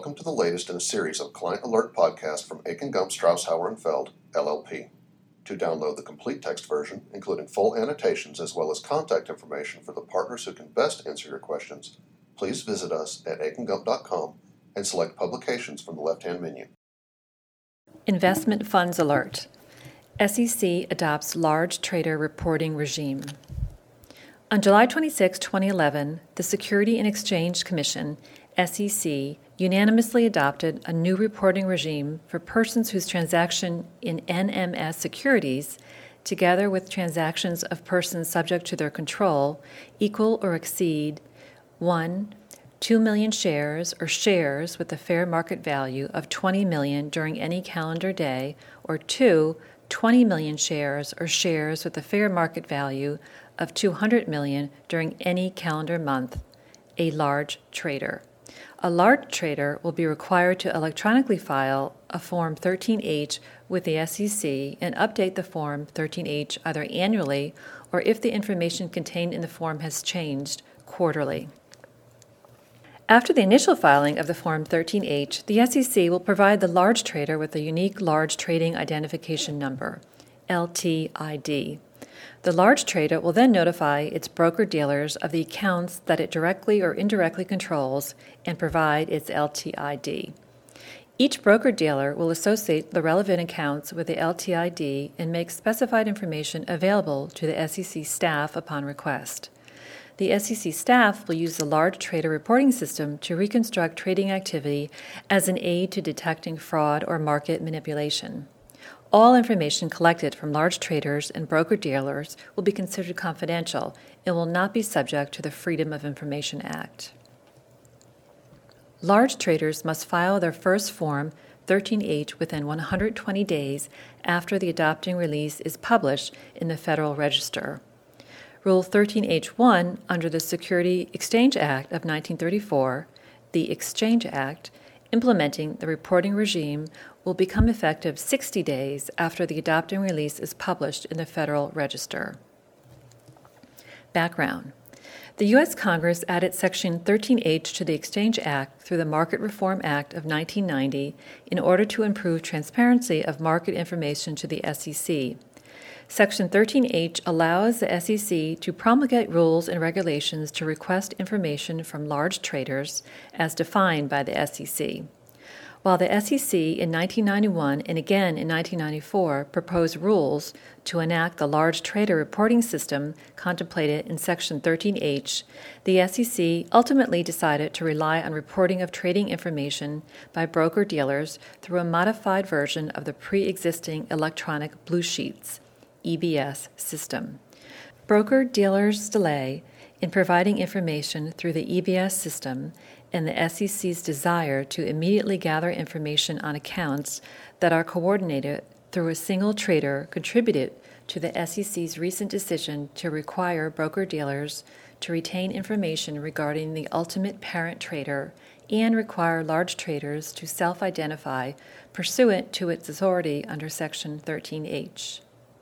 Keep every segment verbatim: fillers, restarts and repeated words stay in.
welcome to the latest in a series of Client Alert podcasts from Akin Gump Strauss Hauer and Feld, L L P. To download the complete text version, including full annotations as well as contact information for the partners who can best answer your questions, please visit us at akin gump dot com and select Publications from the left-hand menu. Investment Funds Alert. S E C adopts large trader reporting regime. On July twenty-sixth, twenty eleven, the Security and Exchange Commission, S E C, unanimously adopted a new reporting regime for persons whose transaction in N M S securities, together with transactions of persons subject to their control, equal or exceed one. two million shares or shares with a fair market value of twenty million during any calendar day, or two. twenty million shares or shares with a fair market value of two hundred million during any calendar month, a large trader. A large trader will be required to electronically file a Form thirteen H with the S E C and update the Form thirteen H either annually or, if the information contained in the form has changed, quarterly. After the initial filing of the Form thirteen H, the S E C will provide the large trader with a unique Large Trading Identification Number, L T I D. The large trader will then notify its broker-dealers of the accounts that it directly or indirectly controls and provide its L T I D. Each broker-dealer will associate the relevant accounts with the L T I D and make specified information available to the S E C staff upon request. The S E C staff will use the large trader reporting system to reconstruct trading activity as an aid to detecting fraud or market manipulation. All information collected from large traders and broker-dealers will be considered confidential and will not be subject to the Freedom of Information Act. Large traders must file their first Form thirteen H within one hundred twenty days after the adopting release is published in the Federal Register. Rule thirteen H one under the Security Exchange Act of nineteen thirty-four, the Exchange Act, implementing the reporting regime, will become effective sixty days after the adopting release is published in the Federal Register. Background. The U S Congress added Section thirteen H to the Exchange Act through the Market Reform Act of nineteen ninety in order to improve transparency of market information to the S E C. Section thirteen H allows the S E C to promulgate rules and regulations to request information from large traders as defined by the S E C. While the S E C in nineteen ninety-one and again in nineteen ninety-four proposed rules to enact the large trader reporting system contemplated in Section thirteen H, the S E C ultimately decided to rely on reporting of trading information by broker-dealers through a modified version of the pre-existing electronic blue sheets, E B S, system. Broker-dealers' delay in providing information through the E B S system and the S E C's desire to immediately gather information on accounts that are coordinated through a single trader contributed to the S E C's recent decision to require broker-dealers to retain information regarding the ultimate parent trader and require large traders to self-identify pursuant to its authority under Section thirteen H.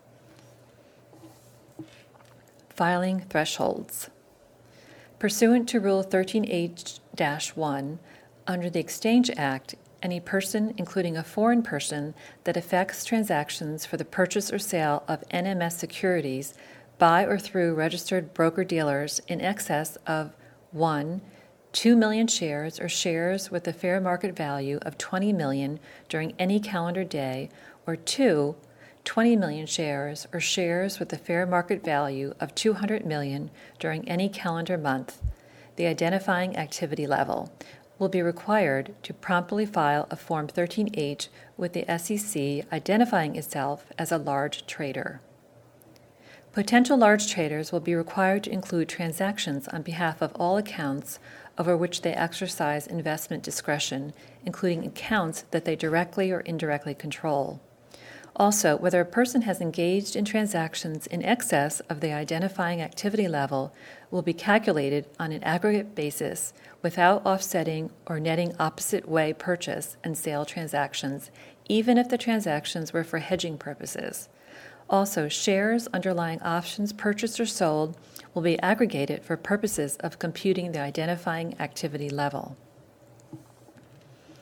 Filing thresholds. Pursuant to Rule thirteen H dash one, under the Exchange Act, any person, including a foreign person, that effects transactions for the purchase or sale of N M S securities by or through registered broker-dealers in excess of one. two million shares or shares with a fair market value of twenty million during any calendar day, or two. twenty million shares or shares with a fair market value of two hundred million during any calendar month, the identifying activity level, will be required to promptly file a Form thirteen H with the S E C identifying itself as a large trader. Potential large traders will be required to include transactions on behalf of all accounts over which they exercise investment discretion, including accounts that they directly or indirectly control. Also, whether a person has engaged in transactions in excess of the identifying activity level will be calculated on an aggregate basis without offsetting or netting opposite way purchase and sale transactions, even if the transactions were for hedging purposes. Also, shares underlying options purchased or sold will be aggregated for purposes of computing the identifying activity level.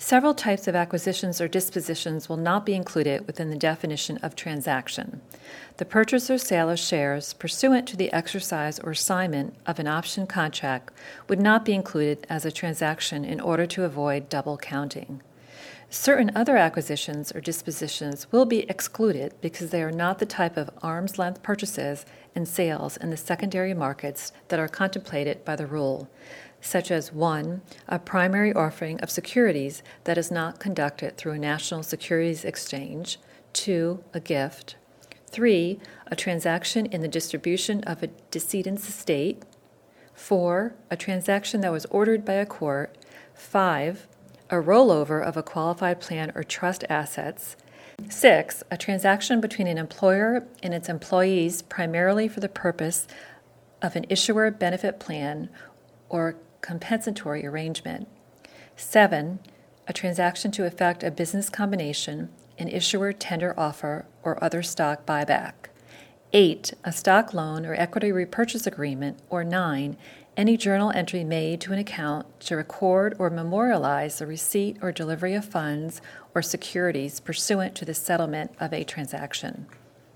Several types of acquisitions or dispositions will not be included within the definition of transaction. The purchase or sale of shares pursuant to the exercise or assignment of an option contract would not be included as a transaction in order to avoid double counting. Certain other acquisitions or dispositions will be excluded because they are not the type of arm's-length purchases and sales in the secondary markets that are contemplated by the rule, such as one, a primary offering of securities that is not conducted through a national securities exchange, two, a gift, three, a transaction in the distribution of a decedent's estate, four, a transaction that was ordered by a court, five, a rollover of a qualified plan or trust assets, six, a transaction between an employer and its employees primarily for the purpose of an issuer benefit plan or compensatory arrangement, seven, a transaction to effect a business combination, an issuer tender offer, or other stock buyback, eight, a stock loan or equity repurchase agreement, or nine, any journal entry made to an account to record or memorialize the receipt or delivery of funds or securities pursuant to the settlement of a transaction.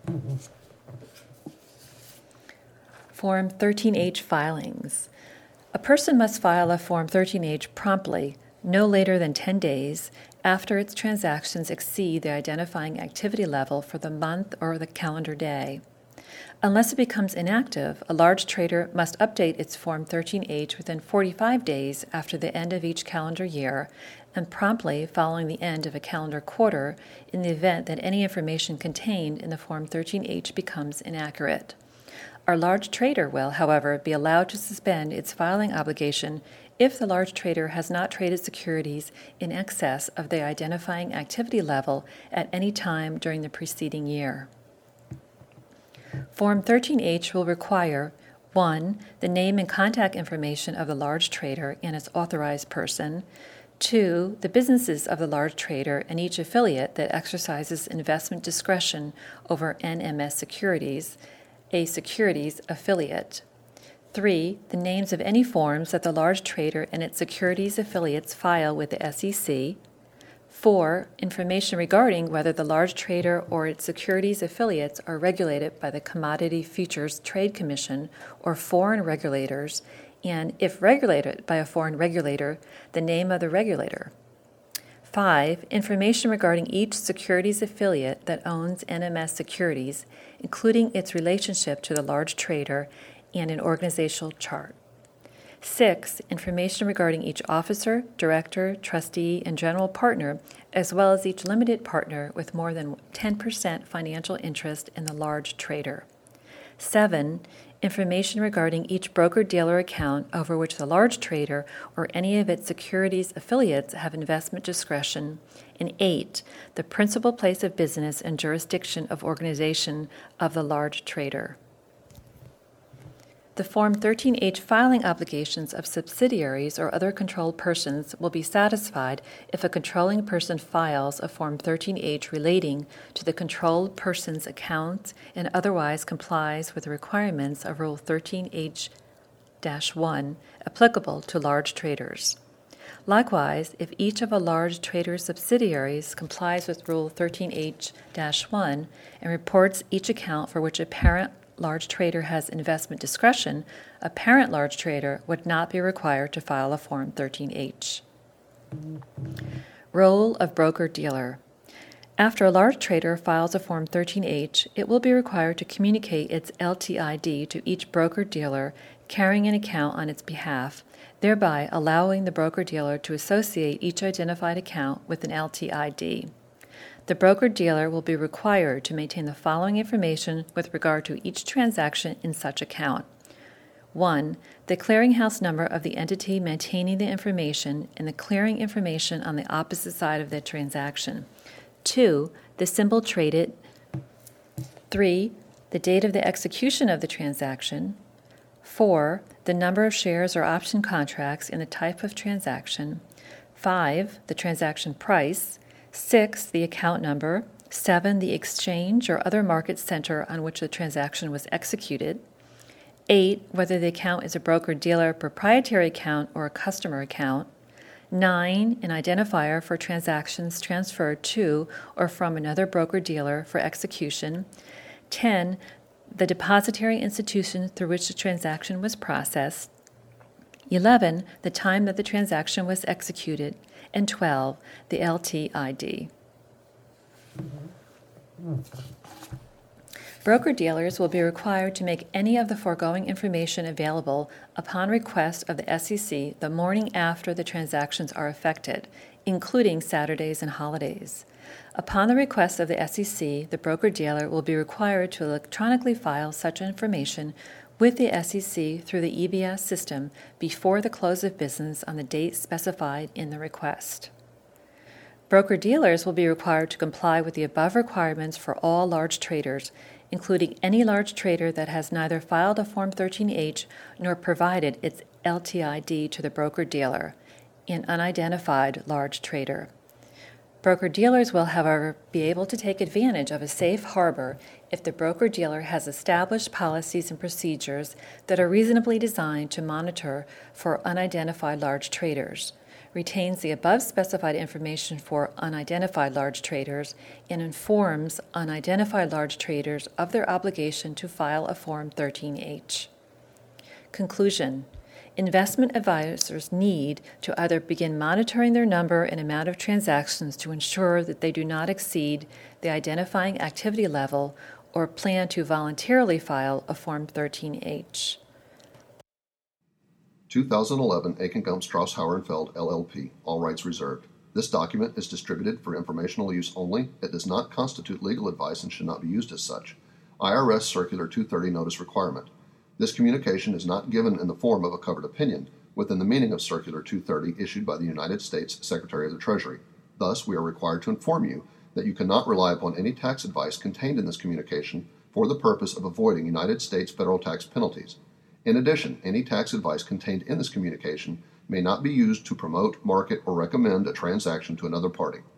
Form thirteen H filings. A person must file a Form thirteen H promptly, no later than ten days, after its transactions exceed the identifying activity level for the month or the calendar day. Unless it becomes inactive, a large trader must update its Form thirteen H within forty-five days after the end of each calendar year and promptly following the end of a calendar quarter in the event that any information contained in the Form thirteen H becomes inaccurate. Our large trader will, however, be allowed to suspend its filing obligation if the large trader has not traded securities in excess of the identifying activity level at any time during the preceding year. Form thirteen H will require one, the name and contact information of the large trader and its authorized person, two, the businesses of the large trader and each affiliate that exercises investment discretion over N M S Securities, a securities affiliate, three, the names of any forms that the large trader and its securities affiliates file with the S E C, four, information regarding whether the large trader or its securities affiliates are regulated by the Commodity Futures Trade Commission or foreign regulators, and if regulated by a foreign regulator, the name of the regulator. five, information regarding each securities affiliate that owns N M S Securities, including its relationship to the large trader and an organizational chart. six, information regarding each officer, director, trustee, and general partner, as well as each limited partner with more than ten percent financial interest in the large trader. seven, information regarding each broker-dealer account over which the large trader or any of its securities affiliates have investment discretion. And eight, the principal place of business and jurisdiction of organization of the large trader. The Form thirteen H filing obligations of subsidiaries or other controlled persons will be satisfied if a controlling person files a Form thirteen H relating to the controlled person's accounts and otherwise complies with the requirements of Rule thirteen H dash one applicable to large traders. Likewise, if each of a large trader's subsidiaries complies with Rule thirteen H dash one and reports each account for which a parent large trader has investment discretion, a parent large trader would not be required to file a Form thirteen H. Role of broker-dealer. After a large trader files a Form thirteen H, it will be required to communicate its L T I D to each broker-dealer carrying an account on its behalf, thereby allowing the broker-dealer to associate each identified account with an L T I D. The broker-dealer will be required to maintain the following information with regard to each transaction in such account. one. The clearinghouse number of the entity maintaining the information and the clearing information on the opposite side of the transaction. two. The symbol traded. three. The date of the execution of the transaction. four. The number of shares or option contracts in the type of transaction. five. The transaction price. six. The account number. seven. The exchange or other market center on which the transaction was executed. eight. Whether the account is a broker-dealer proprietary account or a customer account. nine. An identifier for transactions transferred to or from another broker-dealer for execution. ten. The depository institution through which the transaction was processed. eleven. The time that the transaction was executed. And twelve. The L T I D. Broker-dealers will be required to make any of the foregoing information available upon request of the S E C the morning after the transactions are effected, including Saturdays and holidays. Upon the request of the S E C, the broker-dealer will be required to electronically file such information with the S E C through the E B S system before the close of business on the date specified in the request. Broker-dealers will be required to comply with the above requirements for all large traders, including any large trader that has neither filed a Form thirteen H nor provided its L T I D to the broker-dealer, an unidentified large trader. Broker-dealers will, however, be able to take advantage of a safe harbor if the broker-dealer has established policies and procedures that are reasonably designed to monitor for unidentified large traders, retains the above specified information for unidentified large traders, and informs unidentified large traders of their obligation to file a Form thirteen H. Conclusion. Investment advisors need to either begin monitoring their number and amount of transactions to ensure that they do not exceed the identifying activity level, or plan to voluntarily file a Form thirteen H. two thousand eleven Akin Gump Strauss Hauer and Feld, L L P, all rights reserved. This document is distributed for informational use only. It does not constitute legal advice and should not be used as such. I R S Circular two thirty Notice Requirement. This communication is not given in the form of a covered opinion, within the meaning of Circular two thirty issued by the United States Secretary of the Treasury. Thus, we are required to inform you that you cannot rely upon any tax advice contained in this communication for the purpose of avoiding United States federal tax penalties. In addition, any tax advice contained in this communication may not be used to promote, market, or recommend a transaction to another party.